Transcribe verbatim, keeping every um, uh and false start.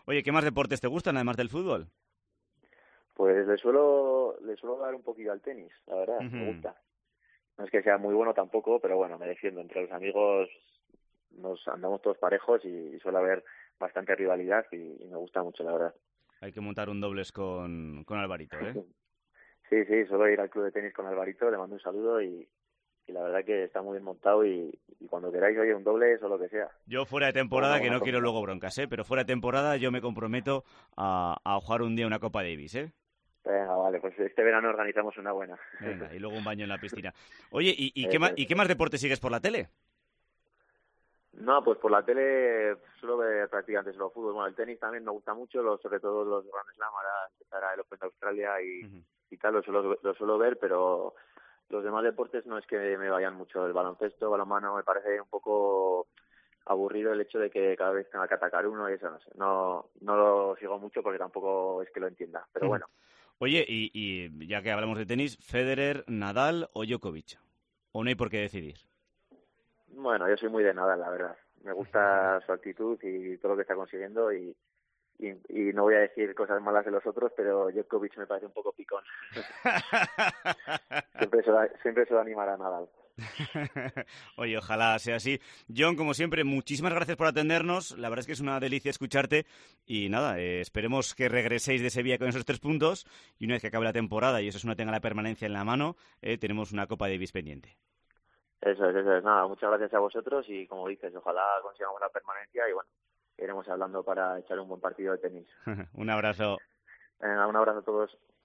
Oye, ¿qué más deportes te gustan además del fútbol? Pues le suelo, le suelo dar un poquillo al tenis, la verdad, me Ujú. gusta. No es que sea muy bueno tampoco, pero bueno, me defiendo. Entre los amigos nos andamos todos parejos y, y suele haber bastante rivalidad y, y me gusta mucho, la verdad. Hay que montar un dobles con, con Alvarito, ¿eh? Sí, sí, suelo ir al club de tenis con Alvarito, le mando un saludo y, y la verdad que está muy bien montado y, y cuando queráis, oye, un doble o lo que sea, Yo fuera de o una temporada, que buena no quiero comida. luego broncas, ¿eh? Pero fuera de temporada yo me comprometo a, a jugar un día una Copa Davis, ¿eh? Venga, vale, pues este verano organizamos una buena. Venga, y luego un baño en la piscina. Oye, ¿y, y qué Eso más, es. y qué más deporte sigues por la tele? No, pues por la tele suelo ver prácticamente solo fútbol. Bueno, el tenis también me gusta mucho, lo- sobre todo los Grand Slam, ahora empezará el Open de Australia y, Ujú. y tal, lo suelo, lo suelo ver, pero los demás deportes no es que me vayan mucho. El baloncesto, balonmano, me parece un poco aburrido el hecho de que cada vez tenga que atacar uno y eso, no sé. No, no lo sigo mucho porque tampoco es que lo entienda, pero bueno. Oye, y, y ya que hablamos de tenis, ¿Federer, Nadal o Djokovic? ¿O no hay por qué decidir? Bueno, yo soy muy de Nadal, la verdad. Me gusta su actitud y todo lo que está consiguiendo y, y, y no voy a decir cosas malas de los otros, pero Djokovic me parece un poco picón. siempre se va, siempre se va a animar a Nadal. Oye, ojalá sea así. John, como siempre, muchísimas gracias por atendernos. La verdad es que es una delicia escucharte. Y nada, eh, esperemos que regreséis de Sevilla con esos tres puntos. Y una vez que acabe la temporada y eso es una tenga la permanencia en la mano, eh, tenemos una Copa Davis pendiente. Eso es, eso es. Nada, muchas gracias a vosotros y como dices, ojalá consigamos la permanencia y bueno, iremos hablando para echar un buen partido de tenis. Un abrazo. Venga, un abrazo a todos.